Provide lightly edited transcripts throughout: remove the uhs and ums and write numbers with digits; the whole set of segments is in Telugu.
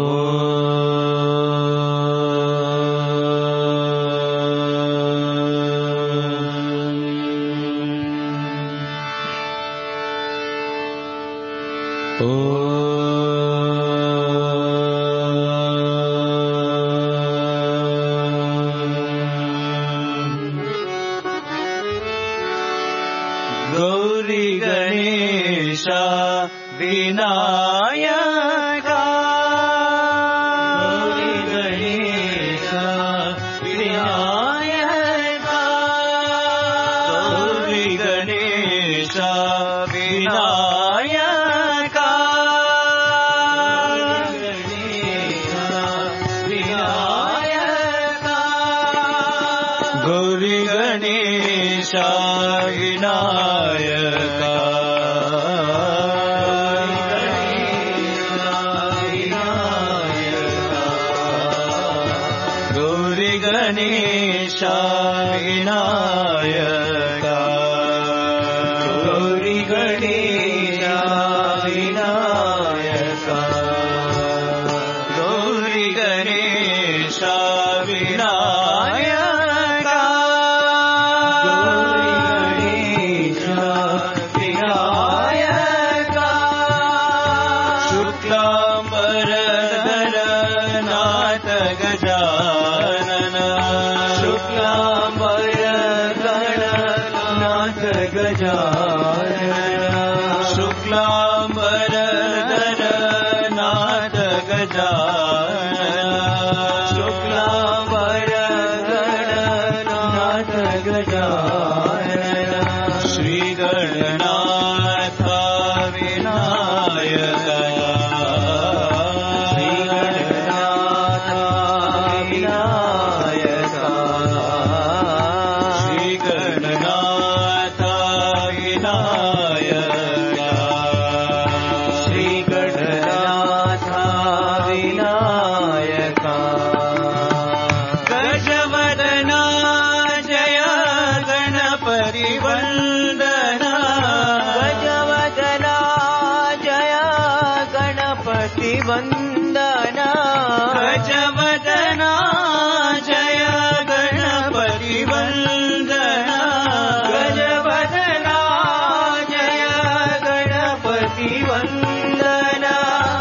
ಗೌರಿ ಗಣೇಶ ವಿನಾಯಕ ಗೌರಿ ಗಣೇಶ ವಿನಾಯಕ ಗೌರಿ ಗಣೇಶ ವಿನಾಯಕ ಗೌರಿ ಗಣೇಶ ವಿನಾಯಕ ಗೌರಿ ಗಣೇಶ ವಿನಾಯಕ ಗೌರಿ ಗಣೇಶ ವಿನಾಯಕ ಗೌರಿ ಗಣೇಶ ವಿನಾಯಕ ಶುಕ್ಲಾಂಬರಧರ ನಾಥ ಗಜಾನನ ಶುಕ್ಲಾಂಬರಧರ ನಾಥ ಗಜಾನನ ಶುಕ್ಲಾಂಬರಧರ ನಾಥ ಗಜಾನನ ಶುಕ್ಲಾಂಬರಧರ ನಾಥ ಗಜಾನನ ಶ್ರೀ ಗಣನಾಥ ವಿನಾಯಕ ವಂದನಾ ಗಜವದನಾ ಜಯ ಗಣಪತಿ ವಂದನಾ ಗಜವದನಾ ಜಯ ಗಣಪತಿ ವಂದನಾ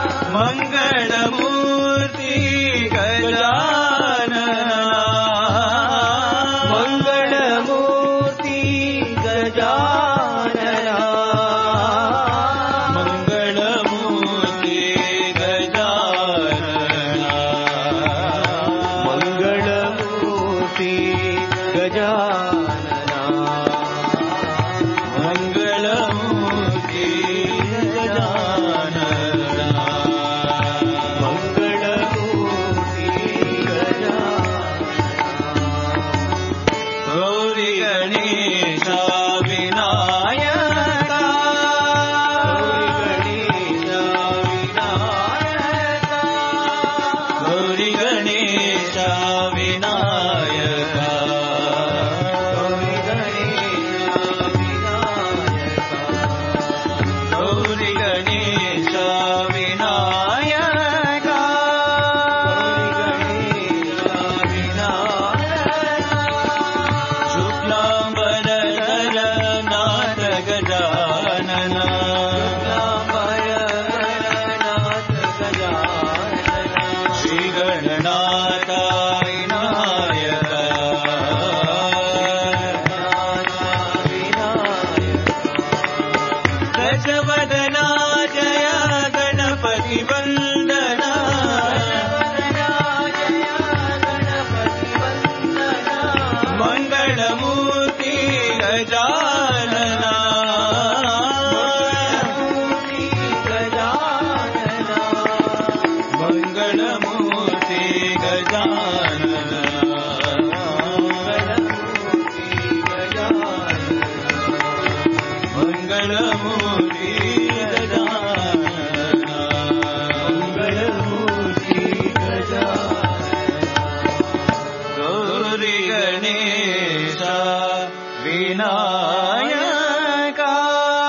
ಮಂಗಳಮೂರ್ತಿ ಗಜಾನನ ಮಂಗಳಮೂರ್ತಿ ಗಜಾನನ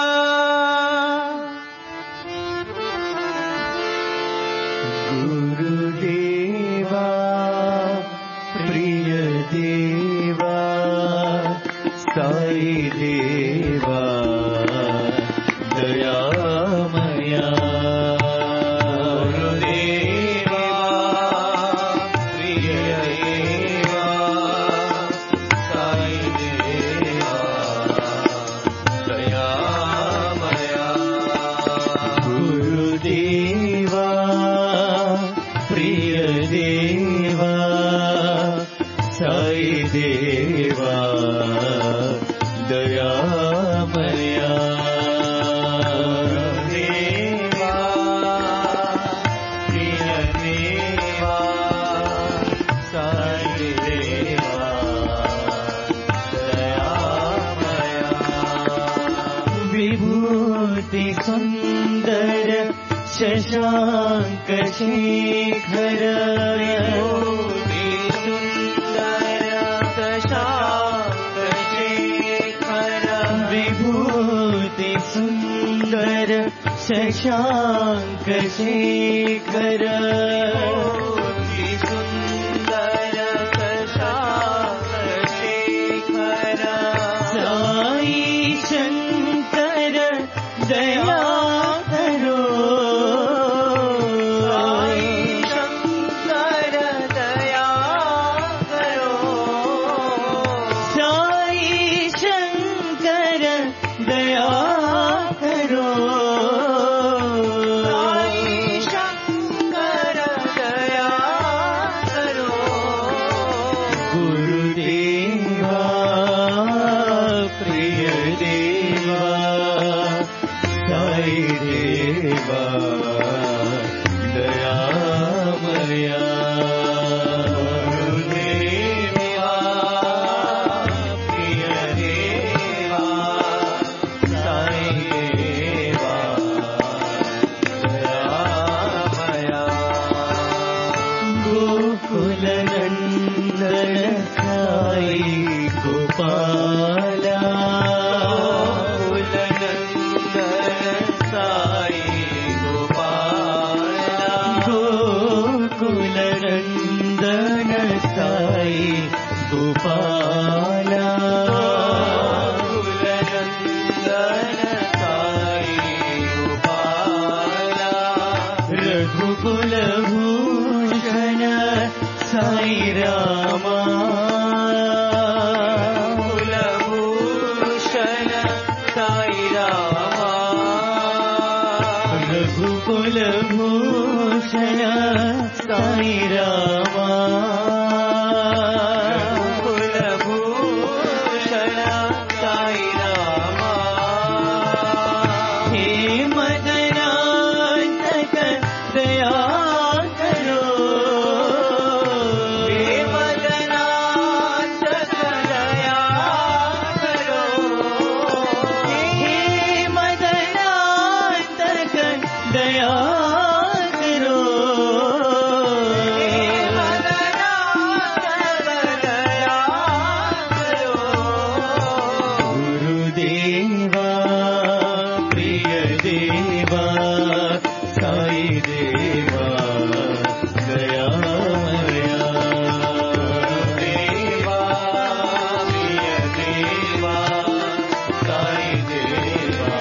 Guru देवा दयामया गुरुदेवा प्रिय देवा साई देवा दयामया गुरुदेवा प्रिय देवा साई देवा दयामया देवा प्रिय देवा साई देवा दयामया विभूति सुंदर शशांक शेखर विभूति सुंदर शशांक शेखर विभूति सुंदर शशांक शेखर विभूति सुंदर शशांक शेखर साई शंकर दया करो साई शंकर दया करो साई शंकर दया करो साई शंकर दया करो गुरुदेवा प्रिय देवा साई देवा दयामया गुरुदेवा प्रिय देवा साई देवा दयामया गोकुल नंदन साई गोपाला गोकुल नंदन साई गोपाला गोकुल नंदन साई गोपाला रघुकुल भूषण साई रामा कुलभूषण साई रामा रघुकुल भूषण साई रामा रघुकुल भूषण साई रामा हे मदनांतक दया करो हे मदनांतक दया करो हे मदनांतक दया करो हे मदनांतक दया करो गुरुदेवा प्रिय देवा साई देवा दयामया देवा प्रिय देवा साई देवा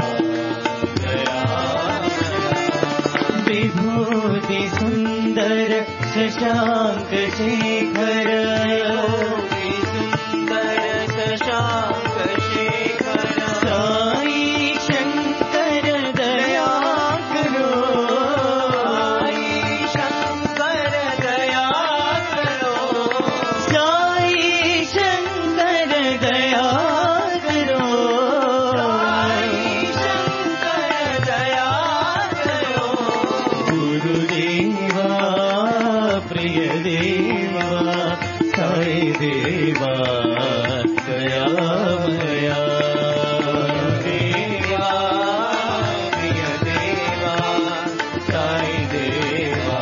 दयामया विभूति सुंदर शशांक शेखर विभूति सुंदर शशांक शेखर साई शंकर दया करो साई शंकर दया करो साई शंकर दया करो साई शंकर दया करो गुरुदेवा प्रिय देवा साई देवा दयामया देवा प्रिय देवा साई देवा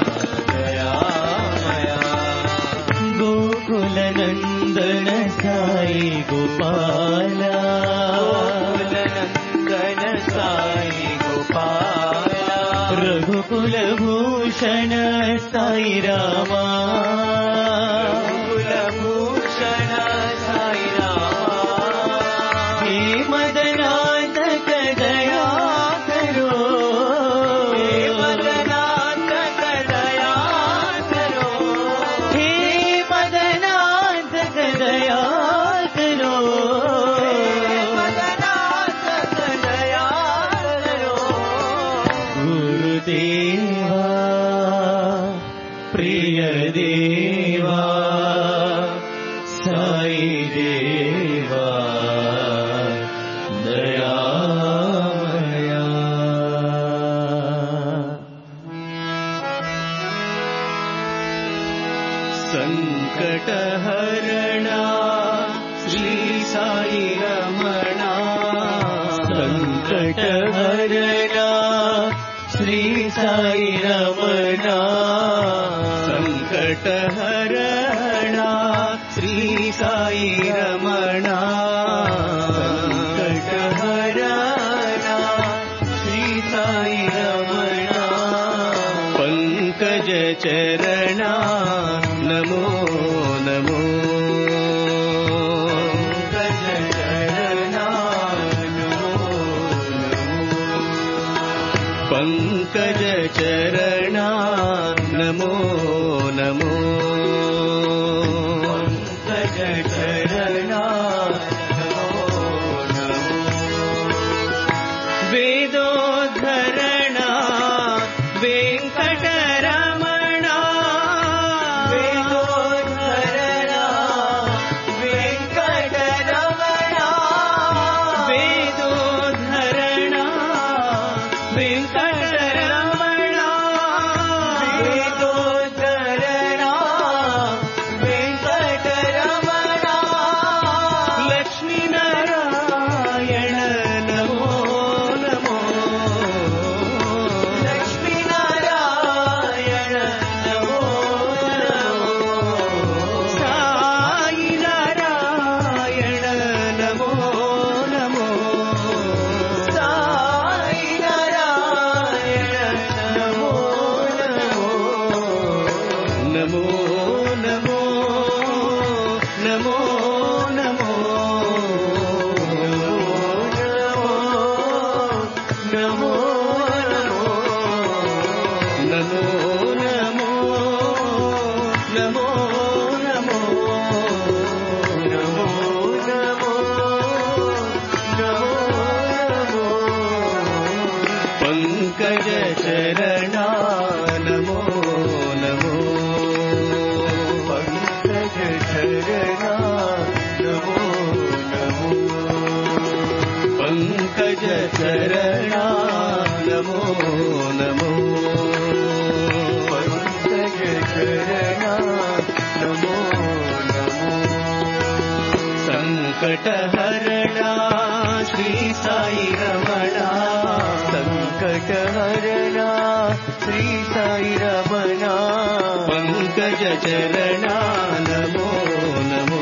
दयामया गोकुल नंदन साई गोपाला गोकुल नंदन साई गोपाला रघुकुल भूषण साई रामा रघुकुल भूषण साई रामा ప్రియ దేవా సాయి దేవా దయామయా. సంకటహరణా శ్రీ సాయి రమణా, సంకటహరణా శ్రీ సాయి రమణా, సంకటహరణా శ్రీ సాయి రమణా, సంకటహరణా శ్రీ సాయి రమణా. పంకజ చరణా నమో నమో, పంకజ చరణా నమో నమో, పంకజ చరణా నమో నమో, పంకజ చరణా నమో నమో. వేదోద్ధరణా వెంకటరమణా, వేదోద్ధరణా వెంకటరమణా, వేదోద్ధరణా వెంకటరమణా, వేదోద్ధరణా వెంకటరమణా. లక్ష్మీనారాయణ నమో నమో, లక్ష్మీనారాయణ నమో నమో. సాయి నారాయణ నమో నమో, సాయి నారాయణ నమో నమో. నమో నమో నమో నమో, నమో నమో నమో, నమో నమో నమో నమో, నమో నమో నమో. పంకజ చరణా నమో నమో, పంకజ చరణా నమో నమో, పంకజ చరణా నమో నమో, పంకజ చరణా నమో నమో. సంకటహరణా శ్రీ సాయి రమణా, సంకటహరణా శ్రీ సాయి రమణా, పంకజ చరణా నమో నమో,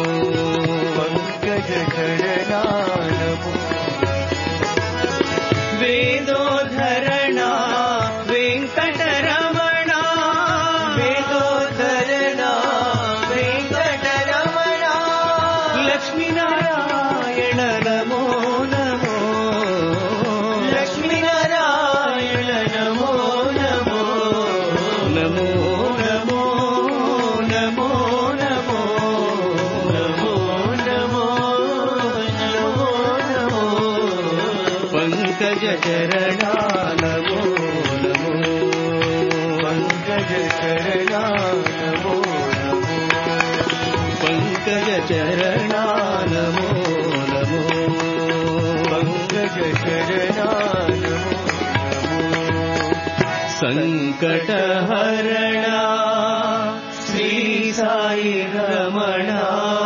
పంకజ చరణా నమో. వేదోద్ధరణా వెంకటరమణా, వేదోద్ధరణా వెంకటరమణా. లక్ష్మీనారాయణ నమో నమో, లక్ష్మీనారాయణ నమో నమో. నమో నమో నమో నమో, నమో నమో నమో నమో. పంకజ చరణా నమో నమో, పంకజ చరణా నమో నమో, పంకజ చరణా నమో నమో, పంకజ చరణా నమో నమో. సంకటహరణా శ్రీ సాయి రమణా.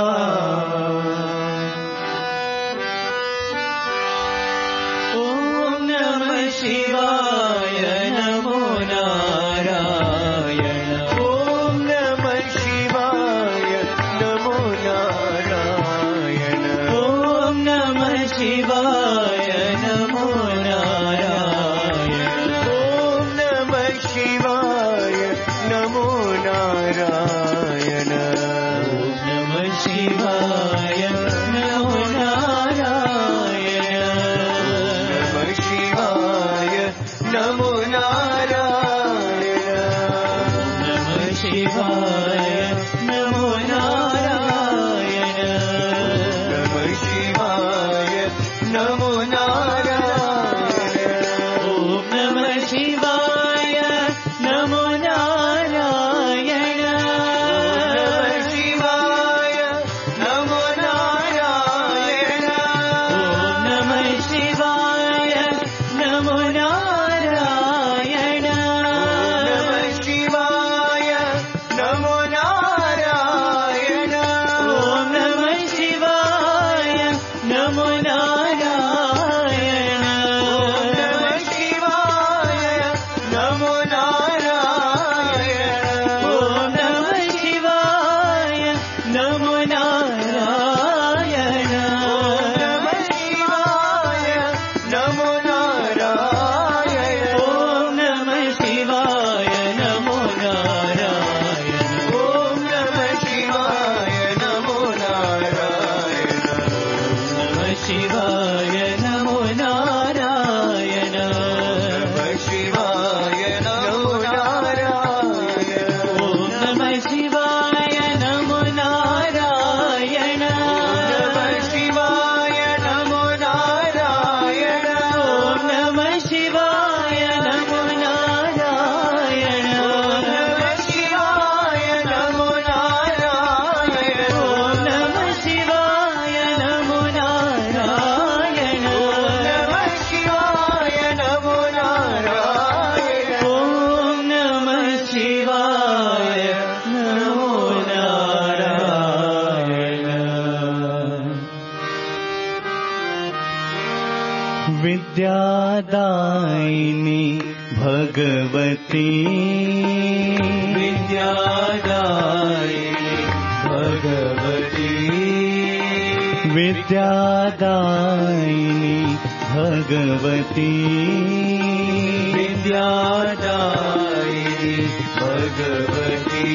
ఓం నమః శివాయ నమో నారాయణ, ఓం నమః శివాయ నమో నారాయణ, ఓం నమః శివాయ నమో నారాయణ, ఓం నమః శివాయ నమో నారాయణ, ఓం నమః శివాయ నమో నారాయణ, నమః శివాయ నమో నారాయణ, నమః శివాయ నమో నారాయణ, నమః శివాయ నమో నారాయణ, ఓం నమః శివాయ నమో నారాయణ. विद्यादायिनी भगवती विद्यादायिनी भगवती विद्यादायिनी भगवती विद्यादायिनी भगवती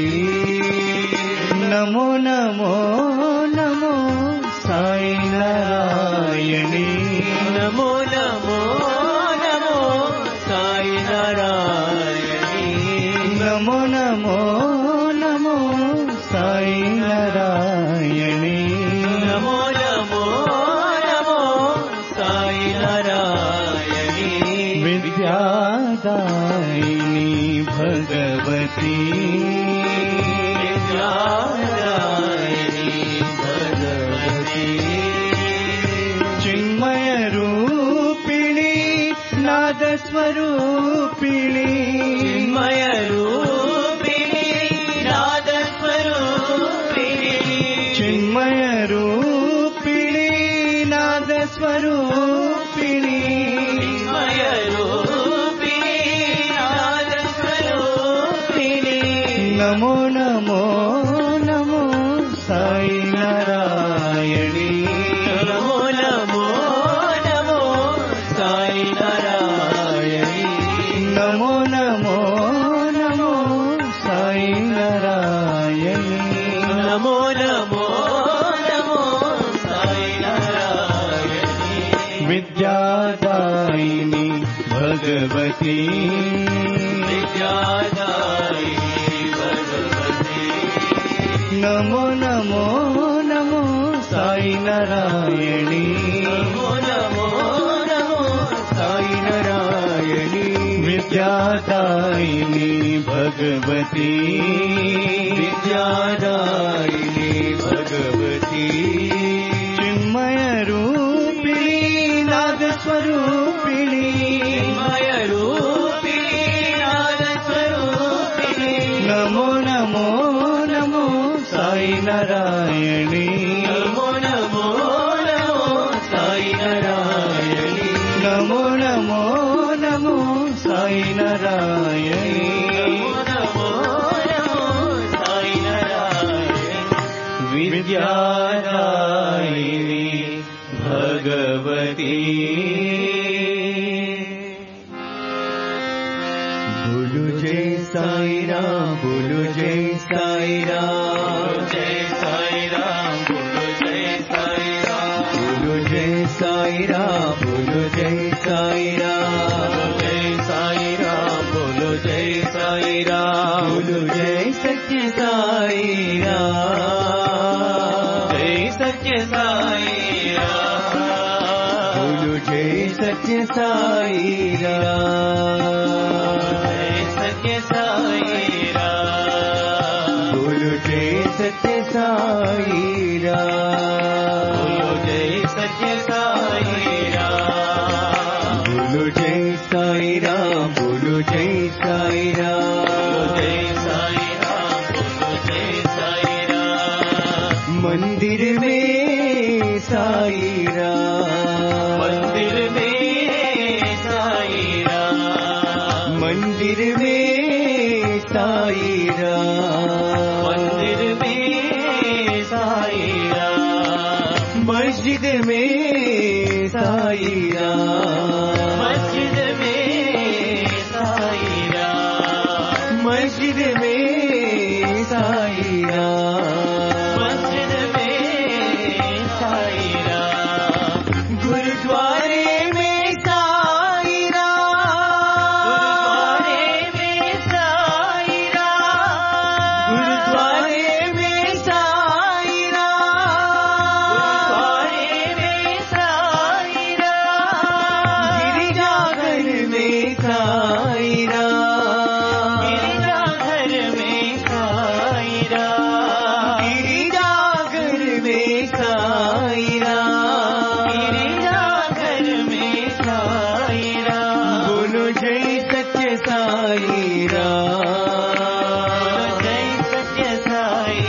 नमो नमो नमो साई नारायणी नमो नमो नमो साई नारायणी नमो नमो नमो साई नारायणी नमो नमो नमो साई नारायणी विद्यादायिनी भगवती विद्यादायिनी भगवती चिन्मय रूपिणी नाद स्वरूपिणी चिन्मय रूपिणी नाद स्वरूपिणी चिन्मय रूपिणी नाद स्वरूपिणी चिन्मय रूपिणी नाद स्वरूपिणी नमो नमो नमो साई नारायणी नमो नमो नमो साई नारायणी नमो नमो नमो साई नारायणी नमो नमो नमो साई नारायणी विद्यादायिनी भगवती विद्यादायिनी भगवती नमो नमो नमो साई नारायणी नमो नमो नमो साई नारायणी विद्यादायिनी भगवती विद्यादायिनी भगवती चिन्मय रूपिणी नाद स्वरूपिणी चिन्मय रूपिणी नाद स्वरूपिणी नमो नमो नमो साई नारायणी नमो नमो नमो साई नारायणी नमो नमो नमो साई नारायणी नमो नमो साई नारायणी विद्यादायिनी भगवती बोलो जय साई राम बोलो जय साई राम जय साई राम बोलो जय साई राम बोलो जय साई राम बोलो जय साई राम जय साई राम बोलो जय साई राम बोलो जय सत्य साई राम जय सत्य साई राम बोलो जय सत्य साई राम जय सत्य साई राम बोलो जय सत्य साई राम बोलो जय सत्य साई राम बोलो जय साई राम बोलो जय साई राम जय साई राम बोलो जय साई राम मंदिर में साई राम मंदिर में साई राम मंदिर में साई राम मंदिर में साई राम मस्जिद में साई राम मस्जिद में साई राम मस्जिद में साई राम मस्जिद में साई राम गुरुद्वारे में साई राम गुरुद्वारे में साई राम गुरुद्वारे में साई राम गिरिजाघर में साई राम गिरिजाघर में साई राम गिरिजाघर में साई राम बोलो जय सत्य साई राम जय सत्य साई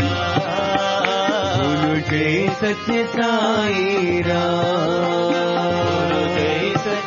राम बोलो जय सत्य साई राम जय सत्य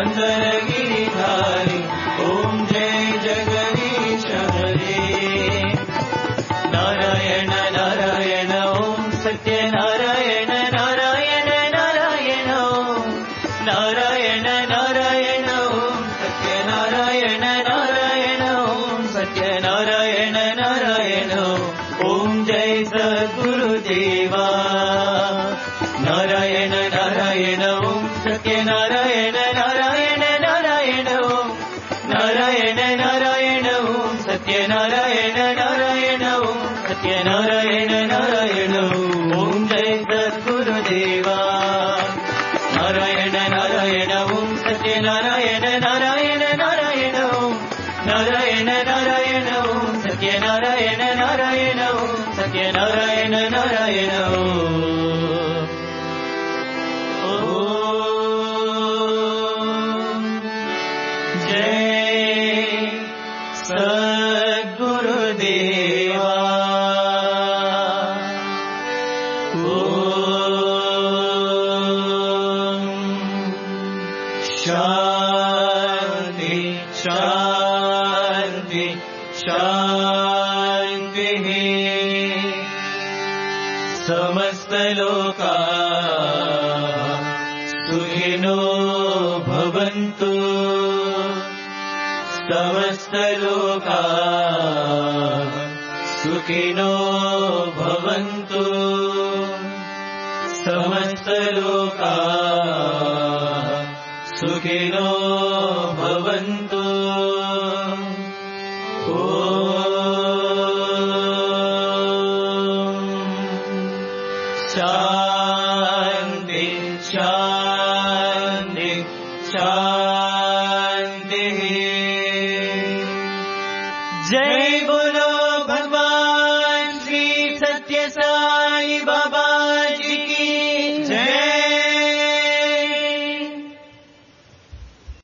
मंदर गिरिधारी ओम जय जगदीश हरे नारायण नारायण ओम सत्यनारायण नारायण नारायण ओम नारायण नारायण ओम सत्यनारायण नारायण ओम सत्यनारायण नारायण ओम जय सद्गुरुदेवा नारायण नारायण ओम सत्यनारायण नारायण नारायण ओम नारायण नारायण ओम सत्यनारायण नारायण ओम सत्यनारायण नारायण ओम जय सद्गुरुदेवा नारायण नारायण ओम सत्यनारायण नारायण नारायण ओम नारायण नारायण ओम सत्यनारायण नारायण ओम सत्यनारायण नारायण ओम जय सद्गुरुदेवा शांति शांति शांति समस्त लोका सुखिनो भवन्तु समस्त लोका सुखिनो भवन्तु समस्त लोका सुखिनो भवन्तु शांति शांति शांति जय बोलो भगवान श्री सत्य साई बाबा जी की जय।